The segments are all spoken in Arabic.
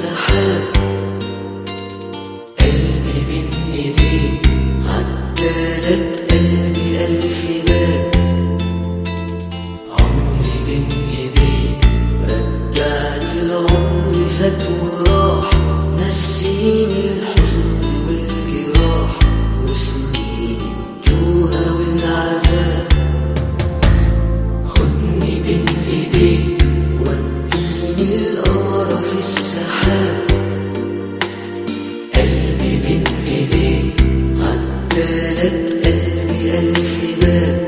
السحاب، قلبي بين ايديك عدالك قلبي ألف باب، عمري بين ايديك رجعني العمر فات وراح، نسيني الحزن والجراح وسنين التوهة والعذاب. خدني بين ايديك وديني القمر في السحاب، قلبي بين ايديك عدالك قلبي ألف باب،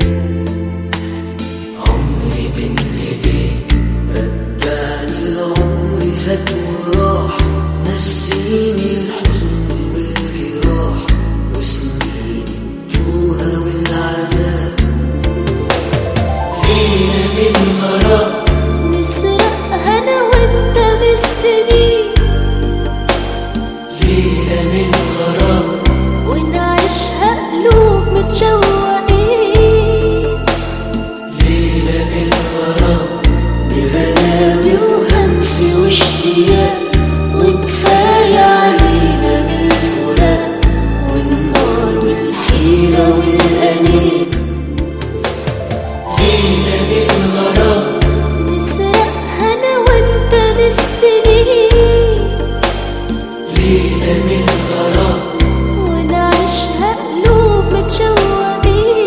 عمري بين ايديك رجعني العمر فات وراح، نسيني الحزن والجراح وسنين التوهة والعذاب. ليلة من غرام نسرقها أنا وأنت بالسنين، ليلة من غرام ونعيشها قلوب متشوقين، ليلة من غرام بغلاوي وهمس واشتياق، وكفاية علينا من الفراق والنار والحيرة والأنين. ليلة من غرام نسرقها أنا وأنت بالسنين، ليلة من غرام ونعيشها قلوب متشوقين،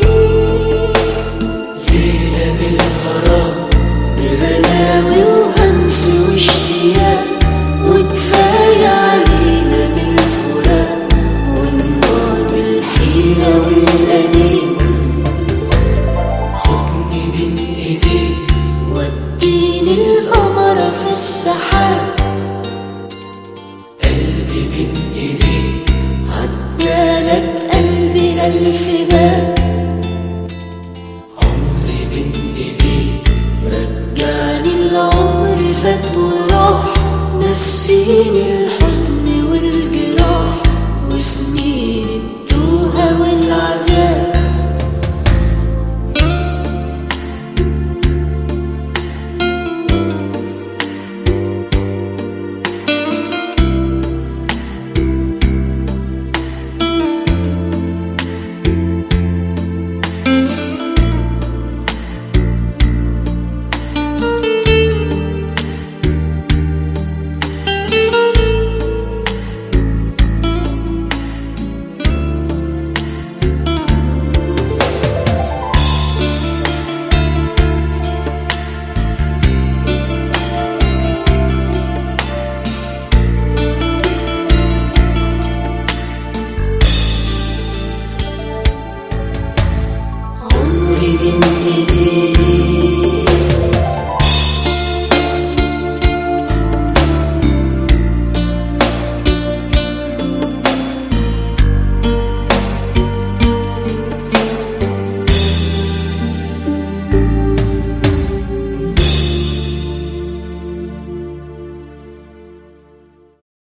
ليلة من غرام بغلاوي وهمس واشتياق، وكفاية علينا من الفراق والنار والحيرة والأنين. خدني بين ايديك وديني القمر في السحاب، قلبي بين ايديك عدالك قلبي ألف باب، عمري بين ايديك رجعني العمر فات وراح، نسيني الحزن والجراح وسنين التوهة والعذاب. عمري بين ايديك